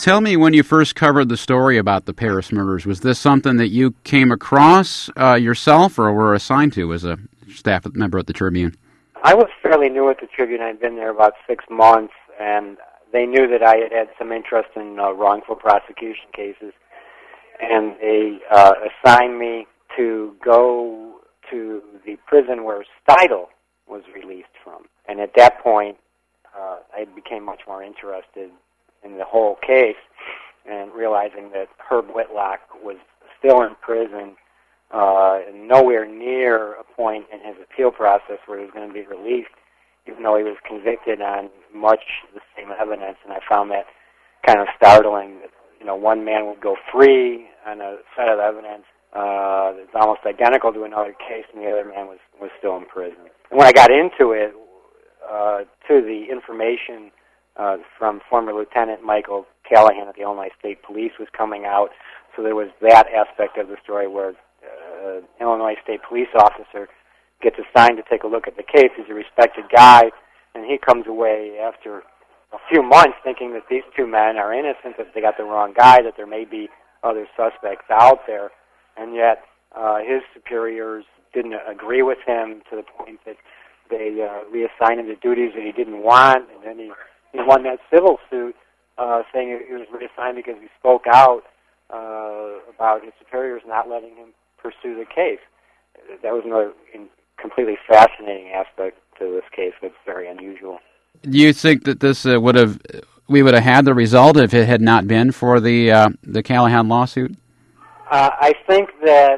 Tell me, when you first covered the story about the Paris murders, was this something that you came across yourself or were assigned to as a staff member at the Tribune? I was fairly new at the Tribune. I'd been there about 6 months, and they knew that I had had some interest in wrongful prosecution cases, and they assigned me to go to the prison where Steidl was released from. And at that point, I became much more interested in the whole case, and realizing that Herb Whitlock was still in prison, and nowhere near a point in his appeal process where he was going to be released, even though he was convicted on much the same evidence. And I found that kind of startling, that one man would go free on a set of evidence that's almost identical to another case, and the other man was still in prison. And when I got into it, to the information from former Lieutenant Michael Callahan at the Illinois State Police was coming out, so there was that aspect of the story where an Illinois State Police officer gets assigned to take a look at the case. He's a respected guy, and he comes away after a few months thinking that these two men are innocent, that they got the wrong guy, that there may be other suspects out there, and yet his superiors didn't agree with him to the point that they reassigned him to duties that he didn't want, and then he won that civil suit saying he was reassigned because he spoke out about his superiors not letting him pursue the case. That was another completely fascinating aspect to this case that's very unusual. Do you think that this we would have had the result if it had not been for the Callahan lawsuit? I think that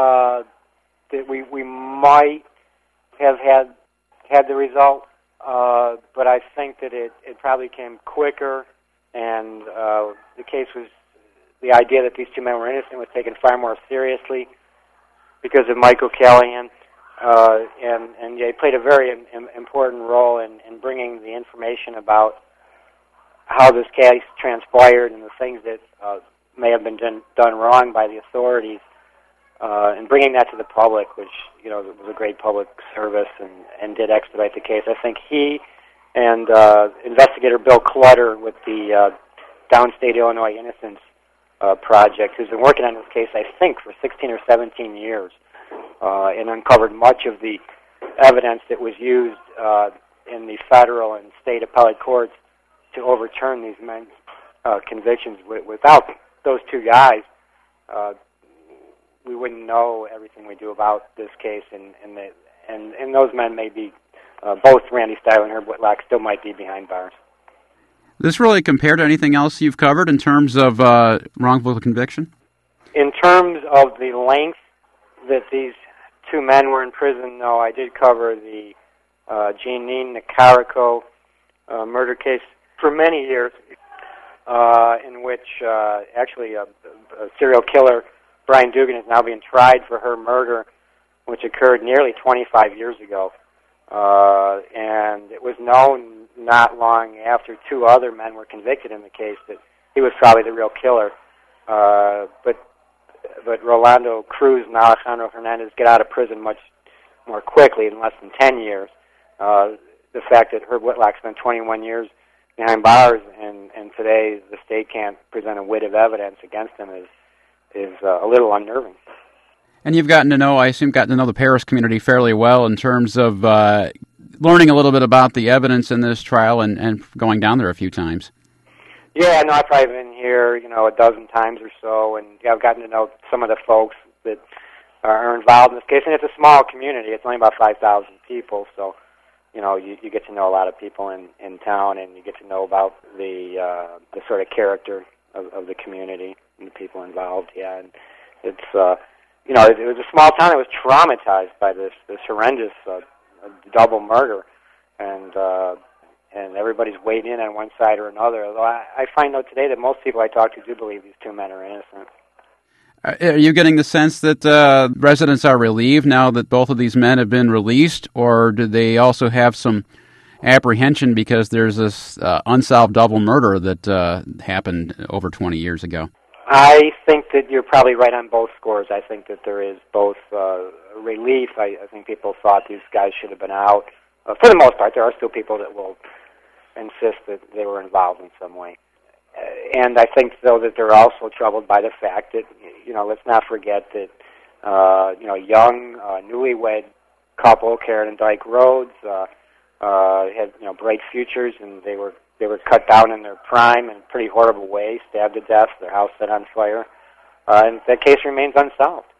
we might have had the result, but I think that it probably came quicker, and the case was, the idea that these two men were innocent was taken far more seriously because of Michael Callahan, and he played a very important role in bringing the information about how this case transpired and the things that may have been done wrong by the authorities, and bringing that to the public, which was a great public service and did expedite the case. I think he and investigator Bill Clutter with the Downstate Illinois Innocence Project, who's been working on this case, I think, for 16 or 17 years, and uncovered much of the evidence that was used in the federal and state appellate courts to overturn these men's convictions. Without those two guys, we wouldn't know everything we do about this case, and those men may be, both Randy Steidl and Herb Whitlock still might be behind bars. This really compared to anything else you've covered in terms of wrongful conviction? In terms of the length that these two men were in prison, no, I did cover the Jeanine Nicarico murder case for many years, in which actually a serial killer, Brian Dugan, is now being tried for her murder, which occurred nearly 25 years ago. And it was known not long after two other men were convicted in the case that he was probably the real killer. But Rolando Cruz and Alejandro Hernandez get out of prison much more quickly, in less than 10 years. The fact that Herb Whitlock spent 21 years behind bars, and today the state can't present a whit of evidence against him is a little unnerving. And you've gotten to know the Paris community fairly well in terms of learning a little bit about the evidence in this trial and going down there a few times. Yeah, no, I've probably been here, a dozen times or so, and I've gotten to know some of the folks that are involved in this case. And it's a small community; it's only about 5,000 people, so you get to know a lot of people in town, and you get to know about the sort of character of the community and the people involved. Yeah, and it's it was a small town that was traumatized by this horrendous double murder, and everybody's weighed in on one side or another. Although I find out today that most people I talk to do believe these two men are innocent. Are you getting the sense that residents are relieved now that both of these men have been released, or do they also have some apprehension because there's this unsolved double murder that happened over 20 years ago? I think that you're probably right on both scores. I think that there is both relief. I think people thought these guys should have been out. For the most part, there are still people that will insist that they were involved in some way. And I think, though, that they're also troubled by the fact that, let's not forget that, young, newlywed couple, Karen and Dyke Rhodes, had, bright futures, and they were cut down in their prime in a pretty horrible way, stabbed to death, their house set on fire, and that case remains unsolved.